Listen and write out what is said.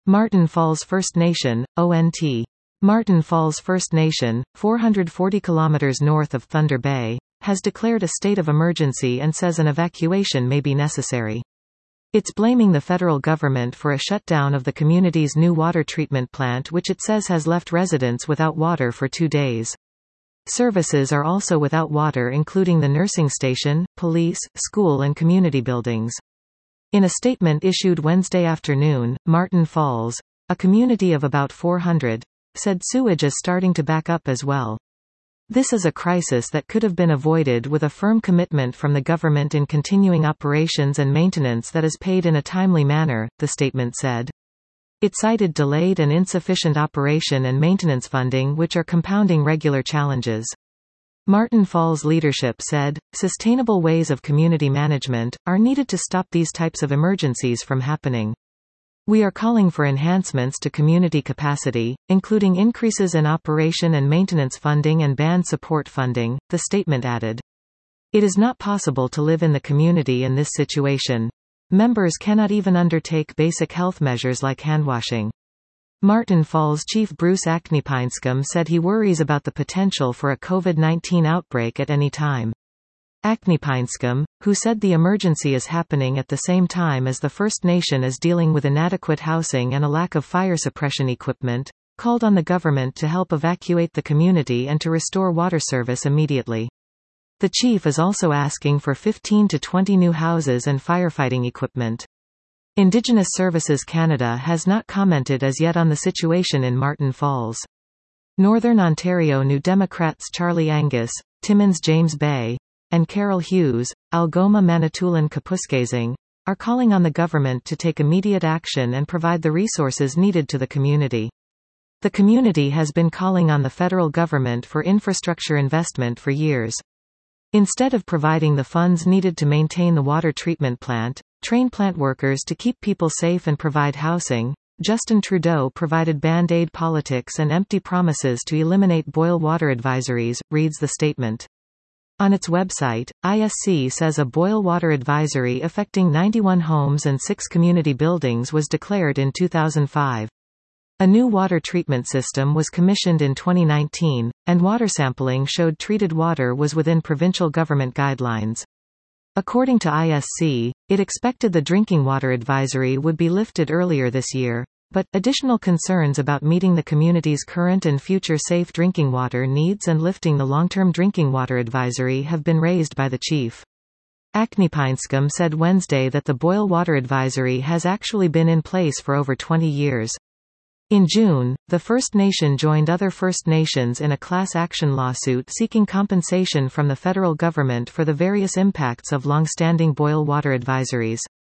Martin Falls First Nation, ONT. Martin Falls First Nation, 440 kilometers north of Thunder Bay, has declared a state of emergency and says an evacuation may be necessary. It's blaming the federal government for a shutdown of the community's new water treatment plant, which it says has left residents without water for 2 days. Services are also without water, including the nursing station, police, school and community buildings. In a statement issued Wednesday afternoon, Martin Falls, a community of about 400, said sewage is starting to back up as well. This is a crisis that could have been avoided with a firm commitment from the government in continuing operations and maintenance that is paid in a timely manner, the statement said. It cited delayed and insufficient operation and maintenance funding, which are compounding regular challenges. Martin Falls leadership said, sustainable ways of community management are needed to stop these types of emergencies from happening. We are calling for enhancements to community capacity, including increases in operation and maintenance funding and band support funding, the statement added. It is not possible to live in the community in this situation. Members cannot even undertake basic health measures like handwashing. Martin Falls Chief Bruce Aknepineskam said he worries about the potential for a COVID-19 outbreak at any time. Aknepineskam, who said the emergency is happening at the same time as the First Nation is dealing with inadequate housing and a lack of fire suppression equipment, called on the government to help evacuate the community and to restore water service immediately. The chief is also asking for 15 to 20 new houses and firefighting equipment. Indigenous Services Canada has not commented as yet on the situation in Martin Falls. Northern Ontario New Democrats Charlie Angus, Timmins James Bay, and Carol Hughes, Algoma Manitoulin Kapuskasing, are calling on the government to take immediate action and provide the resources needed to the community. The community has been calling on the federal government for infrastructure investment for years. Instead of providing the funds needed to maintain the water treatment plant, train plant workers to keep people safe and provide housing, Justin Trudeau provided band-aid politics and empty promises to eliminate boil water advisories, reads the statement. On its website, ISC says a boil water advisory affecting 91 homes and 6 community buildings was declared in 2005. A new water treatment system was commissioned in 2019, and water sampling showed treated water was within provincial government guidelines. According to ISC, it expected the drinking water advisory would be lifted earlier this year, but additional concerns about meeting the community's current and future safe drinking water needs and lifting the long-term drinking water advisory have been raised by the chief. Aknepineskam said Wednesday that the boil water advisory has actually been in place for over 20 years. In June, the First Nation joined other First Nations in a class action lawsuit seeking compensation from the federal government for the various impacts of long-standing boil water advisories.